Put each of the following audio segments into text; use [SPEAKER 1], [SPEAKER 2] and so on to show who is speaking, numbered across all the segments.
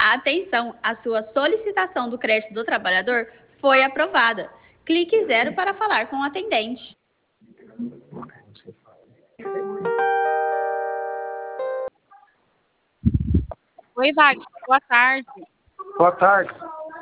[SPEAKER 1] Atenção, a sua solicitação do crédito do trabalhador foi aprovada. Clique 0 para falar com o atendente.
[SPEAKER 2] Oi, Wagner, boa tarde.
[SPEAKER 3] Boa tarde.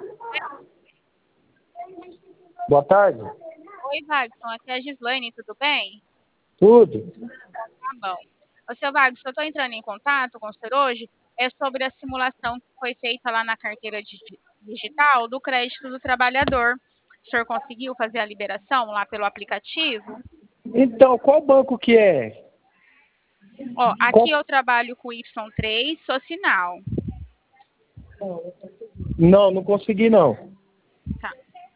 [SPEAKER 3] Boa tarde.
[SPEAKER 2] Oi, Wagner, aqui é a Gislaine, tudo bem?
[SPEAKER 3] Tudo.
[SPEAKER 2] Tá bom. Ô, seu Wagner, eu estou entrando em contato com o senhor hoje, é sobre a simulação que foi feita lá na carteira digital do crédito do trabalhador. O senhor conseguiu fazer a liberação lá pelo aplicativo?
[SPEAKER 3] Então, qual banco que é?
[SPEAKER 2] Ó, aqui eu trabalho com o Y3, sou sinal.
[SPEAKER 3] Não consegui não.
[SPEAKER 2] Tá.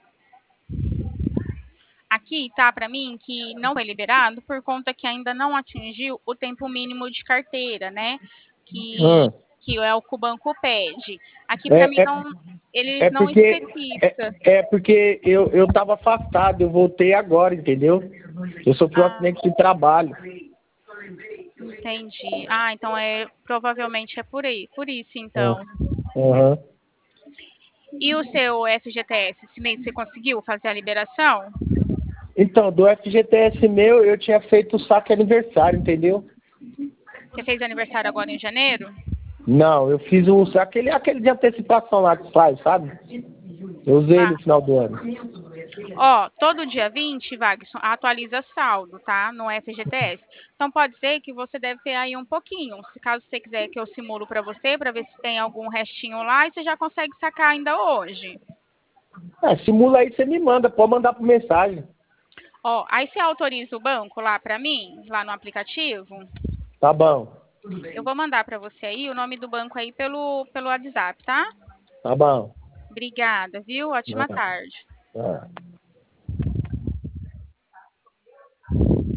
[SPEAKER 2] Aqui tá para mim que não foi liberado por conta que ainda não atingiu o tempo mínimo de carteira, né? Que é o que o banco pede. Aqui para mim não, eles não especificam.
[SPEAKER 3] Porque eu estava afastado, eu voltei agora, entendeu? Eu sofri um acidente de trabalho.
[SPEAKER 2] Entendi. Então provavelmente é por aí, por isso então.
[SPEAKER 3] Uhum.
[SPEAKER 2] E o seu FGTS, esse mês você conseguiu fazer a liberação?
[SPEAKER 3] Então, do FGTS meu, eu tinha feito o saque aniversário, entendeu?
[SPEAKER 2] Você fez aniversário agora em janeiro?
[SPEAKER 3] Não, eu fiz aquele de antecipação lá que faz, sabe? Eu usei no final do ano.
[SPEAKER 2] Ó, todo dia 20, Wagson, atualiza saldo, tá? No FGTS. Então pode ser que você deve ter aí um pouquinho. Se caso você quiser que eu simulo para você, para ver se tem algum restinho lá, e você já consegue sacar ainda hoje.
[SPEAKER 3] Simula aí, você me manda, pode mandar por mensagem.
[SPEAKER 2] Ó, aí você autoriza o banco lá para mim, lá no aplicativo?
[SPEAKER 3] Tá bom.
[SPEAKER 2] Eu vou mandar para você aí o nome do banco aí pelo WhatsApp, tá?
[SPEAKER 3] Tá bom.
[SPEAKER 2] Obrigada, viu? Ótima tarde.